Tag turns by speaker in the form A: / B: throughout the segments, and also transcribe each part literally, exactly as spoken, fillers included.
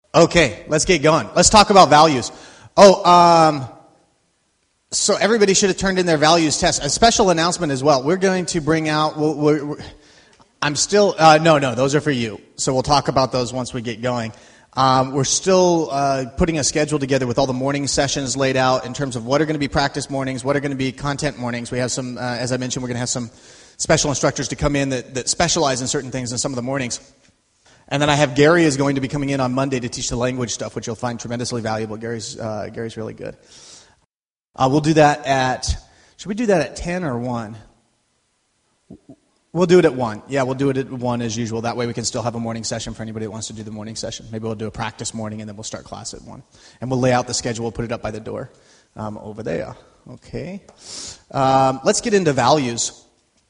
A: Okay, let's get going. Let's talk about values. Oh, um, so everybody should have turned in their values test. A special announcement as well. We're going to bring out, we're, we're, I'm still, uh, no, no, those are for you. So we'll talk about those once we get going. Um, we're still uh, putting a schedule together with all the morning sessions laid out in terms of what are going to be practice mornings, what are going to be content mornings. We have some, uh, as I mentioned, we're going to have some special instructors to come in that, that specialize in certain things in some of the mornings. And then I have Gary is going to be coming in on Monday to teach the language stuff, which you'll find tremendously valuable. Gary's uh, Gary's really good. Uh, we'll do that at, should we do that at ten or one? We'll do it at one. Yeah, we'll do it at one as usual. That way we can still have a morning session for anybody that wants to do the morning session. Maybe we'll do a practice morning and then we'll start class at one. And we'll lay out the schedule. We'll put it up by the door um, over there. Okay. Um, let's get into values.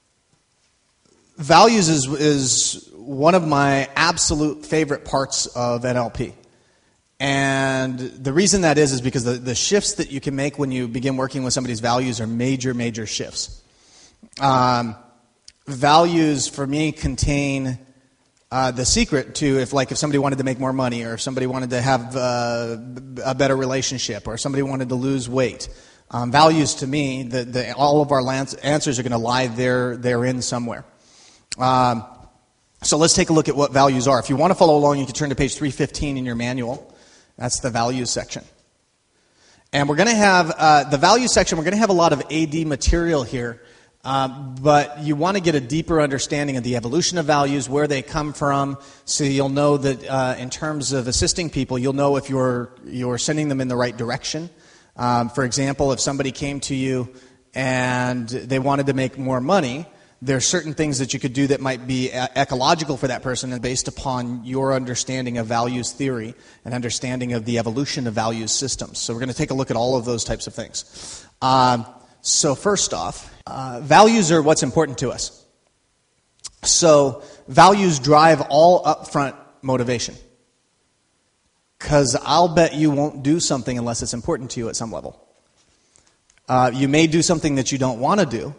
A: Values is, is one of my absolute favorite parts of N L P. And the reason that is is because the, the shifts that you can make when you begin working with somebody's values are major, major shifts. Um, values, for me, contain uh, the secret to if, like, if somebody wanted to make more money, or if somebody wanted to have uh, a better relationship, or somebody wanted to lose weight. Um, values, to me, the, the, all of our lance, answers are going to lie there, therein somewhere. Um, so let's take a look at what values are. If you want to follow along, you can turn to page three fifteen in your manual. That's the values section. And we're going to have, uh, the values section, we're going to have a lot of A D material here, um, but you want to get a deeper understanding of the evolution of values, where they come from, so you'll know that uh, in terms of assisting people, you'll know if you're, you're sending them in the right direction. Um, for example, if somebody came to you and they wanted to make more money, there are certain things that you could do that might be ecological for that person and based upon your understanding of values theory and understanding of the evolution of values systems. So we're going to take a look at all of those types of things. Um, so first off, uh, values are what's important to us. So values drive all upfront motivation. Because I'll bet you won't do something unless it's important to you at some level. Uh, you may do something that you don't want to do,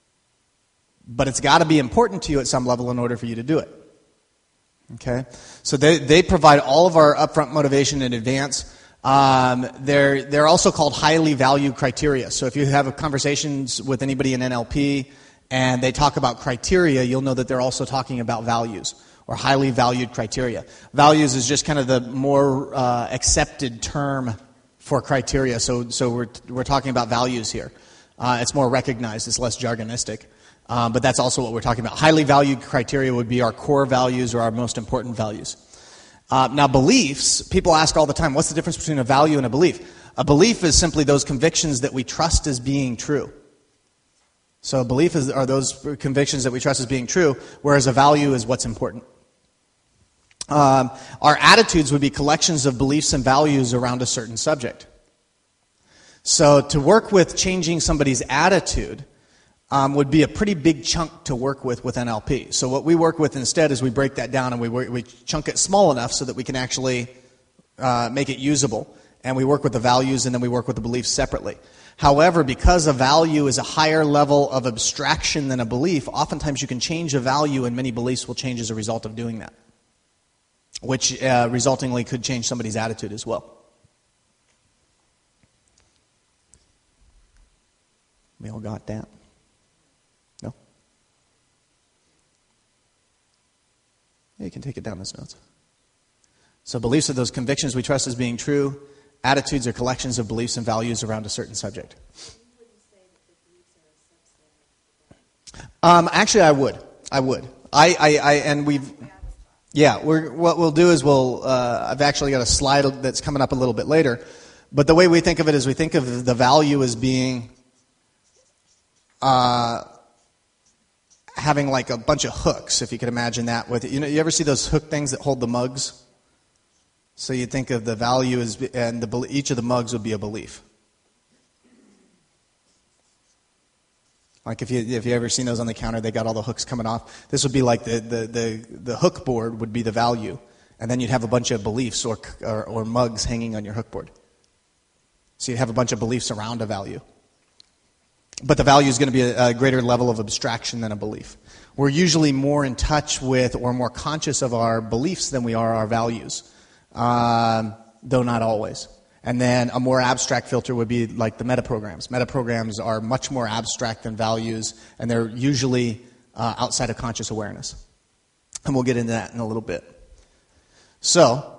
A: but it's got to be important to you at some level in order for you to do it. Okay? So they, they provide all of our upfront motivation in advance. Um, they're, they're also called highly valued criteria. So if you have conversations with anybody in N L P and they talk about criteria, you'll know that they're also talking about values or highly valued criteria. Values is just kind of the more uh, accepted term for criteria. So, so we're, we're talking about values here. Uh, it's more recognized. It's less jargonistic. Um, but that's also what we're talking about. Highly valued criteria would be our core values or our most important values. Uh, now, beliefs, people ask all the time, what's the difference between a value and a belief? A belief is simply those convictions that we trust as being true. So a belief is, are those convictions that we trust as being true, whereas a value is what's important. Um, our attitudes would be collections of beliefs and values around a certain subject. So to work with changing somebody's attitude Um, would be a pretty big chunk to work with with N L P. So what we work with instead is we break that down and we we chunk it small enough so that we can actually uh, make it usable. And we work with the values and then we work with the beliefs separately. However, because a value is a higher level of abstraction than a belief, oftentimes you can change a value and many beliefs will change as a result of doing that, which uh, resultingly could change somebody's attitude as well. We all got that? No? Yeah, you can take it down as notes. So beliefs are those convictions we trust as being true. Attitudes are collections of beliefs and values around a certain subject.
B: Would you say that the beliefs are a subset of that?
A: Um, actually, I would. I would. I, I, I and we've... Yeah, we're, what we'll do is we'll... Uh, I've actually got a slide that's coming up a little bit later. But the way we think of it is we think of the value as being... Uh, having like a bunch of hooks, if you could imagine that. With you know, you ever see those hook things that hold the mugs? So you think of the value as, and the, each of the mugs would be a belief. Like if you if you ever seen those on the counter, they got all the hooks coming off. This would be like the the the, the hook board would be the value, and then you'd have a bunch of beliefs or, or or mugs hanging on your hook board. So you'd have a bunch of beliefs around a value. But the value is going to be a, a greater level of abstraction than a belief. We're usually more in touch with or more conscious of our beliefs than we are our values. um, though not always. And then a more abstract filter would be like the meta-programs. Meta-programs are much more abstract than values, and they're usually uh, outside of conscious awareness. And we'll get into that in a little bit. So,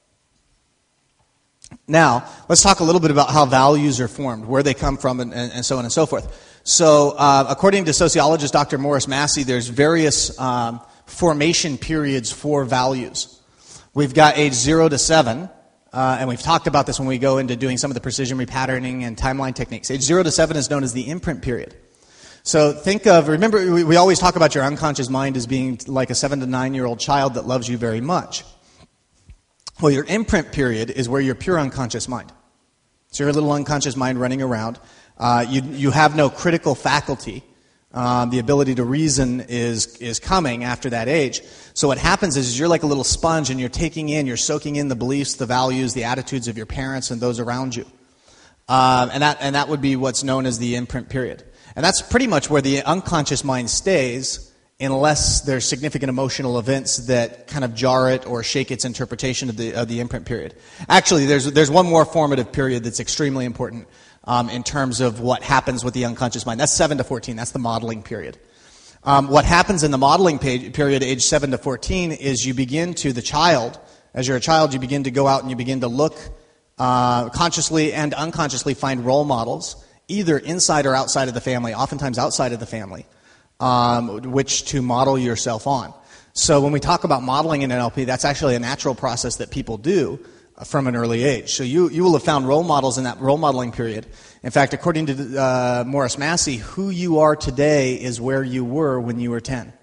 A: now, let's talk a little bit about how values are formed, where they come from, and, and, and so on and so forth. So, uh, according to sociologist Doctor Morris Massey, there's various um, formation periods for values. We've got age zero to seven, uh, and we've talked about this when we go into doing some of the precision repatterning and timeline techniques. Age zero to seven is known as the imprint period. So think of, remember, we, we always talk about your unconscious mind as being like a seven to nine-year-old child that loves you very much. Well, your imprint period is where your pure unconscious mind. So your little unconscious mind running around. Uh, you you have no critical faculty. Um, the ability to reason is is coming after that age. So what happens is you're like a little sponge, and you're taking in, you're soaking in the beliefs, the values, the attitudes of your parents and those around you. Um, and that and that would be what's known as the imprint period. And that's pretty much where the unconscious mind stays, unless there's significant emotional events that kind of jar it or shake its interpretation of the of the imprint period. Actually, there's there's one more formative period that's extremely important um, in terms of what happens with the unconscious mind. That's seven to fourteen. That's the modeling period. Um, what happens in the modeling page, period, age seven to fourteen, is you begin to, the child, as you're a child, you begin to go out and you begin to look uh, consciously and unconsciously find role models, either inside or outside of the family, oftentimes outside of the family, um, which to model yourself on. So when we talk about modeling in N L P, that's actually a natural process that people do from an early age. So you, you will have found role models in that role modeling period. In fact, according to uh, Morris Massey, who you are today is where you were when you were ten.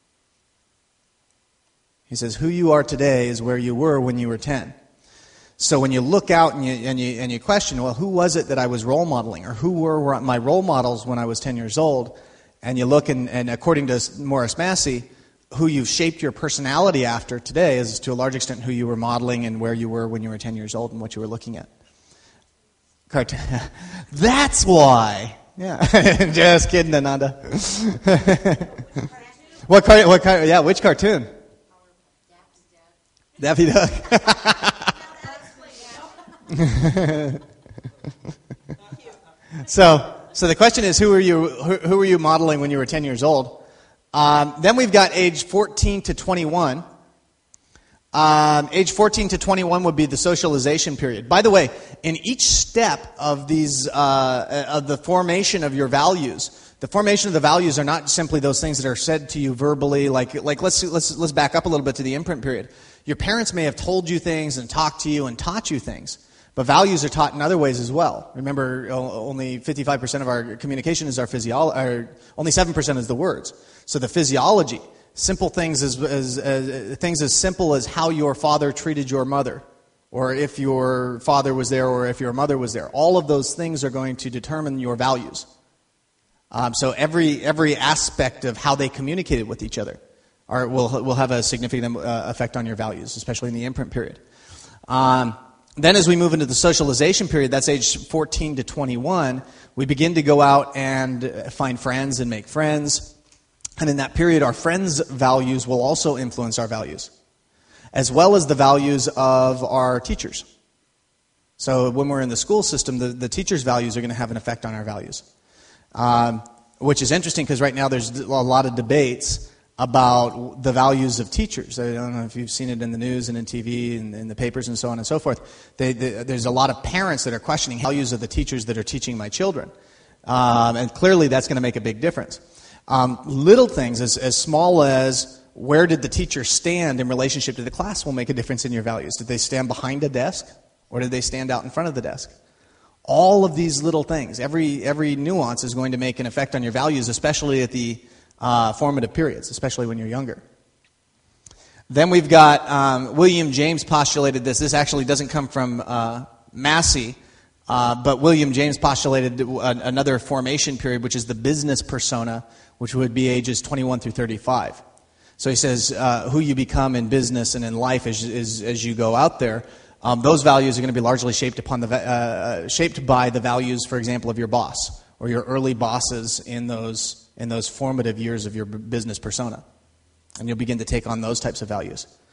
A: He says, who you are today is where you were when you were ten. So when you look out and you, and you, and you question, well, who was it that I was role modeling? Or who were my role models when I was ten years old? And you look, and, and according to Morris Massey, who you've shaped your personality after today is to a large extent who you were modeling and where you were when you were ten years old and what you were looking at. Cartoon. That's why. Yeah. Just kidding, Ananda. What car? What car? Yeah, which cartoon? Daffy Duck. so, so the question is, who were you? Who, who were you modeling when you were ten years old? Um, then we've got age fourteen to twenty-one. Um, age fourteen to twenty-one would be the socialization period. By the way, in each step of these uh, of the formation of your values, the formation of the values are not simply those things that are said to you verbally. Like, like let's let's let's back up a little bit to the imprint period. Your parents may have told you things and talked to you and taught you things, but values are taught in other ways as well. Remember, only fifty-five percent of our communication is our physiology. Only seven percent is the words. So the physiology, simple things as, as, as things as simple as how your father treated your mother, or if your father was there, or if your mother was there. All of those things are going to determine your values. Um, so every every aspect of how they communicated with each other are, will will have a significant uh, effect on your values, especially in the imprint period. Um, Then as we move into the socialization period, that's age fourteen to twenty-one, we begin to go out and find friends and make friends. And in that period, our friends' values will also influence our values, as well as the values of our teachers. So when we're in the school system, the, the teachers' values are going to have an effect on our values, um, which is interesting because right now there's a lot of debates about the values of teachers. I don't know if you've seen it in the news and in T V and in the papers and so on and so forth. They, they, there's a lot of parents that are questioning values of the teachers that are teaching my children. Um, and clearly that's going to make a big difference. Um, little things as, as small as where did the teacher stand in relationship to the class will make a difference in your values. Did they stand behind a desk or did they stand out in front of the desk? All of these little things, every every nuance is going to make an effect on your values, especially at the Uh, formative periods, especially when you're younger. Then we've got um, William James postulated this. This actually doesn't come from uh, Massey, uh, but William James postulated a, another formation period, which is the business persona, which would be ages twenty-one through thirty-five. So he says uh, who you become in business and in life as, as, as you go out there, um, those values are going to be largely shaped upon the uh, shaped by the values, for example, of your boss or your early bosses in those in those formative years of your business persona. And you'll begin to take on those types of values.